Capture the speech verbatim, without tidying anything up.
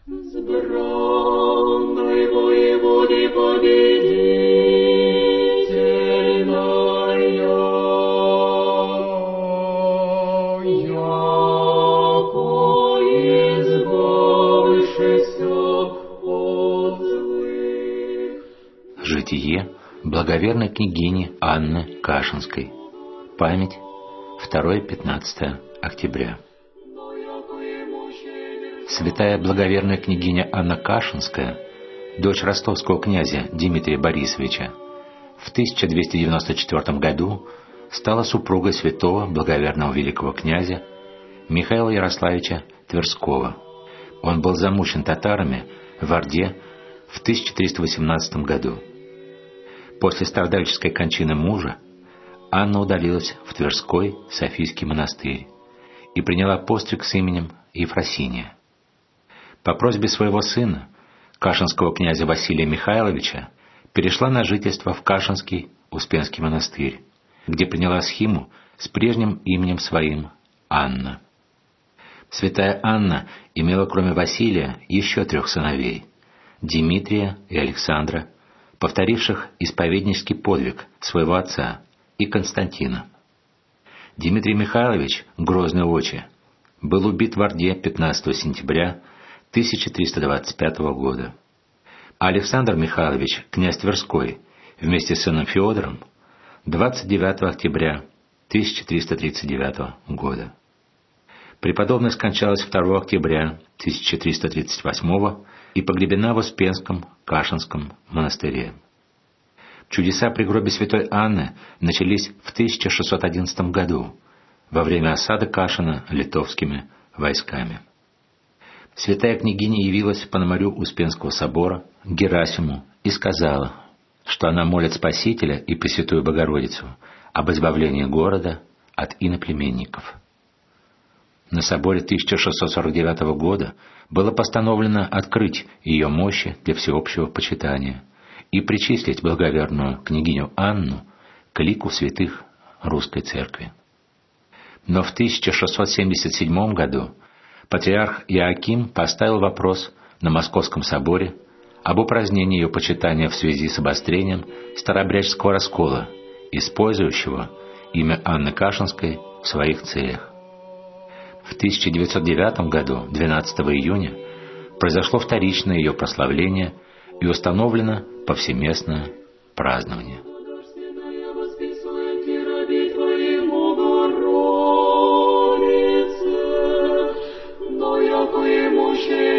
С бранной воеводы победительная, яко избавившийся от злых. Житие благоверной княгини Анны Кашинской. Память второе-пятнадцатое октября. Святая благоверная княгиня Анна Кашинская, дочь ростовского князя Дмитрия Борисовича, в тысяча двести девяносто четвёртом году стала супругой святого благоверного великого князя Михаила Ярославича Тверского. Он был замучен татарами в Орде в тысяча триста восемнадцатом году. После страдальческой кончины мужа Анна удалилась в Тверской Софийский монастырь и приняла постриг с именем Ефросиния. По просьбе своего сына, кашинского князя Василия Михайловича, перешла на жительство в Кашинский Успенский монастырь, где приняла схиму с прежним именем своим Анна. Святая Анна имела кроме Василия еще трех сыновей – Дмитрия и Александра, повторивших исповеднический подвиг своего отца, и Константина. Дмитрий Михайлович, грозный отче, был убит в Орде пятнадцатого сентября тысяча триста двадцать пятого года. А Александр Михайлович, князь Тверской, вместе с сыном Феодором, двадцать девятого октября тысяча триста тридцать девятого года. Преподобная скончалась второго октября тысяча триста тридцать восьмого и погребена в Успенском Кашинском монастыре. Чудеса при гробе святой Анны начались в тысяча шестьсот одиннадцатом году, во время осады Кашина литовскими войсками. Святая княгиня явилась Пономарю Успенского собора Герасиму и сказала, что она молит Спасителя и Пресвятую Богородицу об избавлении города от иноплеменников. На соборе тысяча шестьсот сорок девятого года было постановлено открыть ее мощи для всеобщего почитания и причислить благоверную княгиню Анну к лику святых Русской Церкви. Но в тысяча шестьсот семьдесят седьмом году патриарх Иоаким поставил вопрос на Московском соборе об упразднении ее почитания в связи с обострением старообрядческого раскола, использующего имя Анны Кашинской в своих целях. В тысяча девятьсот девятом году, двенадцатого июня, произошло вторичное ее прославление и установлено повсеместное празднование. Ему